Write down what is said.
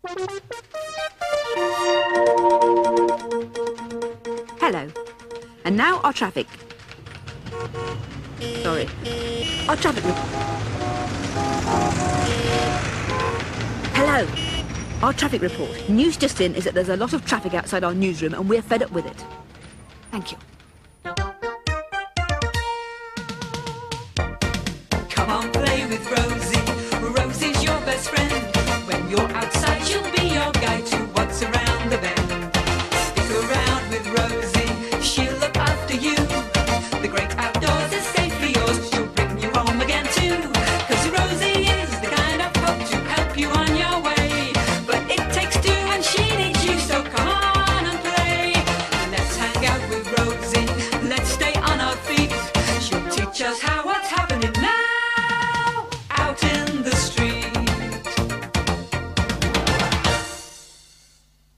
Hello. And now our traffic. Sorry. Our traffic report. Hello. Our traffic report. News just in is that there's a lot of traffic outside our newsroom and we're fed up with it. Thank you.